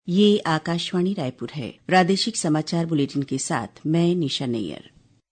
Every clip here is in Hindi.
ये आकाशवाणी रायपुर है। प्रादेशिक समाचार बुलेटिन के साथ मैं निशा नैयर।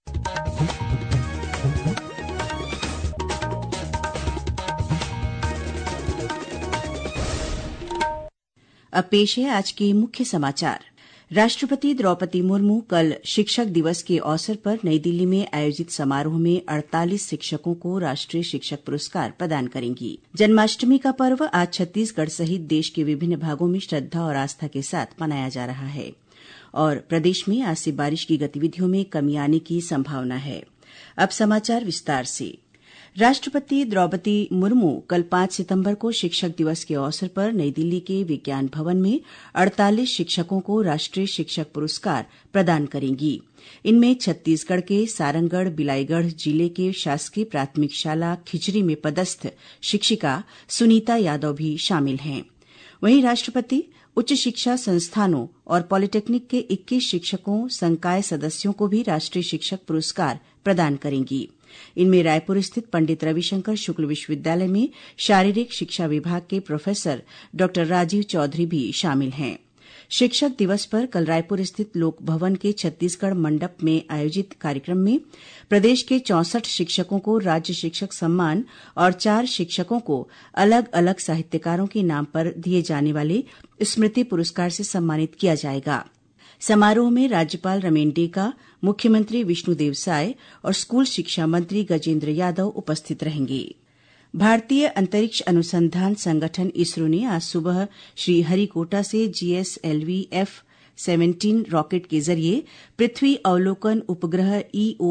अब पेश है आज के मुख्य समाचार। राष्ट्रपति द्रौपदी मुर्मू कल शिक्षक दिवस के अवसर पर नई दिल्ली में आयोजित समारोह में 48 शिक्षकों को राष्ट्रीय शिक्षक पुरस्कार प्रदान करेंगी। जन्माष्टमी का पर्व आज छत्तीसगढ़ सहित देश के विभिन्न भागों में श्रद्धा और आस्था के साथ मनाया जा रहा है और प्रदेश में आज से बारिश की गतिविधियों में कमी आने की संभावना है। अब समाचार विस्तार से। राष्ट्रपति द्रौपदी मुर्मू कल 5 सितंबर को शिक्षक दिवस के अवसर पर नई दिल्ली के विज्ञान भवन में 48 शिक्षकों को राष्ट्रीय शिक्षक पुरस्कार प्रदान करेंगी। इनमें छत्तीसगढ़ के सारंगढ़ बिलाईगढ़ जिले के शासकीय प्राथमिक शाला खिचरी में पदस्थ शिक्षिका सुनीता यादव भी शामिल हैं। वहीं राष्ट्रपति उच्च शिक्षा संस्थानों और पॉलिटेक्निक के 21 शिक्षकों संकाय सदस्यों को भी राष्ट्रीय शिक्षक पुरस्कार प्रदान करेंगी। इनमें रायपुर स्थित पंडित रविशंकर शुक्ल विश्वविद्यालय में शारीरिक शिक्षा विभाग के प्रोफेसर डॉ राजीव चौधरी भी शामिल हैं। शिक्षक दिवस पर कल रायपुर स्थित लोक भवन के छत्तीसगढ़ मंडप में आयोजित कार्यक्रम में प्रदेश के 64 शिक्षकों को राज्य शिक्षक सम्मान और 4 शिक्षकों को अलग अलग साहित्यकारों के नाम पर दिए जाने वाले स्मृति पुरस्कार से सम्मानित किया जाएगा। समारोह में राज्यपाल रमेन डेका, मुख्यमंत्री विष्णुदेव साय और स्कूल शिक्षा मंत्री गजेंद्र यादव उपस्थित रहेंगे। भारतीय अंतरिक्ष अनुसंधान संगठन इसरो ने आज सुबह श्रीहरिकोटा से GSLV F-17 रॉकेट के जरिए पृथ्वी अवलोकन उपग्रह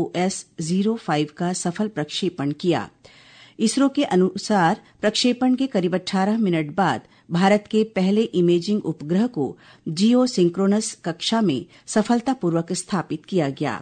EOS-05 का सफल प्रक्षेपण किया। इसरो के अनुसार प्रक्षेपण के करीब 18 मिनट बाद भारत के पहले इमेजिंग उपग्रह को जियो सिंक्रोनस कक्षा में सफलतापूर्वक स्थापित किया गया।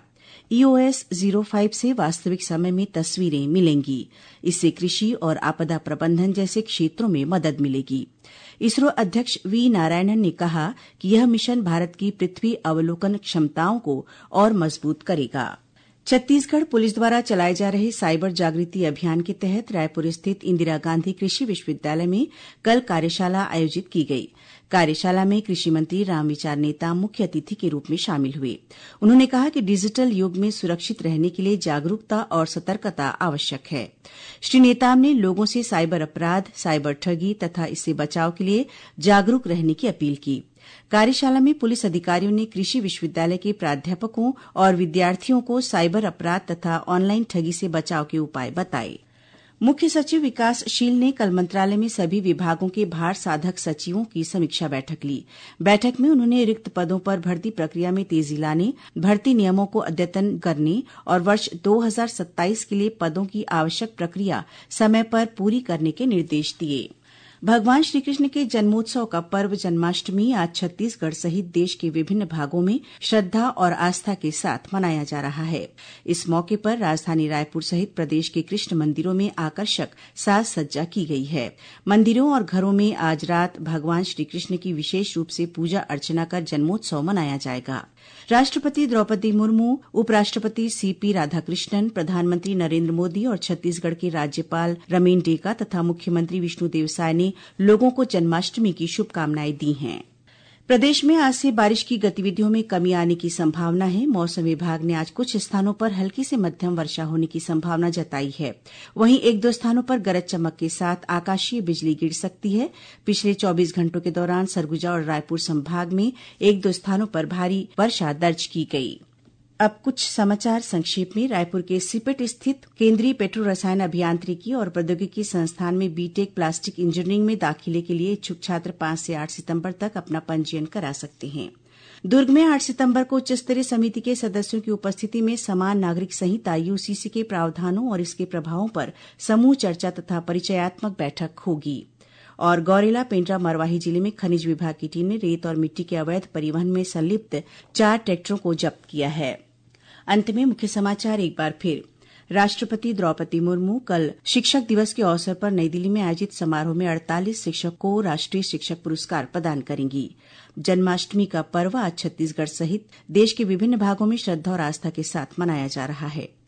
EOS-05 से वास्तविक समय में तस्वीरें मिलेंगी। इससे कृषि और आपदा प्रबंधन जैसे क्षेत्रों में मदद मिलेगी। इसरो अध्यक्ष V नारायणन ने कहा कि यह मिशन भारत की पृथ्वी अवलोकन क्षमताओं को और मजबूत करेगा। छत्तीसगढ़ पुलिस द्वारा चलाए जा रहे साइबर जागृति अभियान के तहत रायपुर स्थित इंदिरा गांधी कृषि विश्वविद्यालय में कल कार्यशाला आयोजित की गई। कार्यशाला में कृषि मंत्री रामविचार नेताम मुख्य अतिथि के रूप में शामिल हुए। उन्होंने कहा कि डिजिटल युग में सुरक्षित रहने के लिए जागरूकता और सतर्कता आवश्यक है। श्री नेताम ने लोगों से साइबर अपराध, साइबर ठगी तथा इससे बचाव के लिए जागरूक रहने की अपील की। कार्यशाला में पुलिस अधिकारियों ने कृषि विश्वविद्यालय के प्राध्यापकों और विद्यार्थियों को साइबर अपराध तथा ऑनलाइन ठगी से बचाव के उपाय बताए। मुख्य सचिव विकासशील ने कल मंत्रालय में सभी विभागों के भार साधक सचिवों की समीक्षा बैठक ली। बैठक में उन्होंने रिक्त पदों पर भर्ती प्रक्रिया में तेजी लाने, भर्ती नियमों को अद्यतन करने और वर्ष 2027 के लिए पदों की आवश्यक प्रक्रिया समय पर पूरी करने के निर्देश दिए। भगवान श्रीकृष्ण के जन्मोत्सव का पर्व जन्माष्टमी आज छत्तीसगढ़ सहित देश के विभिन्न भागों में श्रद्धा और आस्था के साथ मनाया जा रहा है। इस मौके पर राजधानी रायपुर सहित प्रदेश के कृष्ण मंदिरों में आकर्षक साज सज्जा की गई है। मंदिरों और घरों में आज रात भगवान श्रीकृष्ण की विशेष रूप से पूजा अर्चना कर जन्मोत्सव मनाया जाएगा। राष्ट्रपति द्रौपदी मुर्मू, उपराष्ट्रपति CP राधाकृष्णन, प्रधानमंत्री नरेंद्र मोदी और छत्तीसगढ़ के राज्यपाल रमेन डेका तथा मुख्यमंत्री विष्णुदेव साय ने लोगों को जन्माष्टमी की शुभकामनाएं दी हैं। प्रदेश में आज से बारिश की गतिविधियों में कमी आने की संभावना है। मौसम विभाग ने आज कुछ स्थानों पर हल्की से मध्यम वर्षा होने की संभावना जताई है। वहीं 1-2 स्थानों पर गरज चमक के साथ आकाशीय बिजली गिर सकती है। पिछले 24 घंटों के दौरान सरगुजा और रायपुर संभाग में 1-2 स्थानों पर भारी वर्षा दर्ज की गई। अब कुछ समाचार संक्षेप में। रायपुर के सिपेट स्थित केंद्रीय पेट्रो रसायन अभियांत्रिकी और प्रौद्योगिकी संस्थान में बीटेक प्लास्टिक इंजीनियरिंग में दाखिले के लिए इच्छुक छात्र 5 से 8 सितंबर तक अपना पंजीयन करा सकते हैं। दुर्ग में 8 सितंबर को उच्च स्तरीय समिति के सदस्यों की उपस्थिति में समान नागरिक संहिता UCC के प्रावधानों और इसके प्रभावों पर समूह चर्चा तथा परिचयात्मक बैठक होगी। और गौरेला, पेंड्रा, मरवाही जिले में खनिज विभाग की टीम ने रेत और मिट्टी के अवैध परिवहन में संलिप्त 4 ट्रैक्टरों को जब्त किया है। अंत में मुख्य समाचार एक बार फिर। राष्ट्रपति द्रौपदी मुर्मू कल शिक्षक दिवस के अवसर पर नई दिल्ली में आयोजित समारोह में 48 शिक्षकों को राष्ट्रीय शिक्षक पुरस्कार प्रदान करेंगी। जन्माष्टमी का पर्व आज छत्तीसगढ़ सहित देश के विभिन्न भागों में श्रद्धा और आस्था के साथ मनाया जा रहा है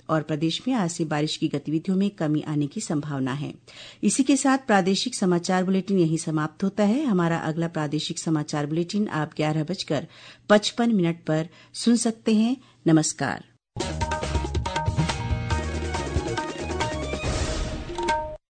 और प्रदेश में आज से बारिश की गतिविधियों में कमी आने की संभावना है। इसी के साथ प्रादेशिक समाचार बुलेटिन यहीं समाप्त होता है। हमारा अगला प्रादेशिक समाचार बुलेटिन आप 11:55 पर सुन सकते हैं। नमस्कार।